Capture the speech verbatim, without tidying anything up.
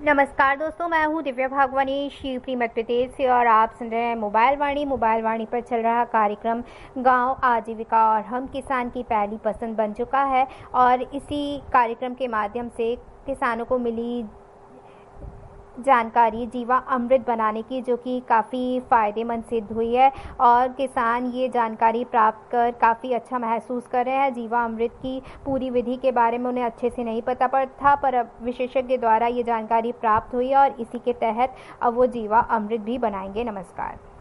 नमस्कार दोस्तों, मैं हूं दिव्या भागवानी शिवप्री मध्य प्रदेश से और आप सुन रहे हैं मोबाइल वाणी। मोबाइल वाणी पर चल रहा कार्यक्रम गांव आजीविका और हम किसान की पहली पसंद बन चुका है और इसी कार्यक्रम के माध्यम से किसानों को मिली जानकारी जीवा अमृत बनाने की, जो कि काफ़ी फ़ायदेमंद सिद्ध हुई है और किसान ये जानकारी प्राप्त कर काफ़ी अच्छा महसूस कर रहे हैं। जीवा अमृत की पूरी विधि के बारे में उन्हें अच्छे से नहीं पता पर था, पर अब विशेषज्ञ द्वारा ये जानकारी प्राप्त हुई और इसी के तहत अब वो जीवा अमृत भी बनाएंगे। नमस्कार।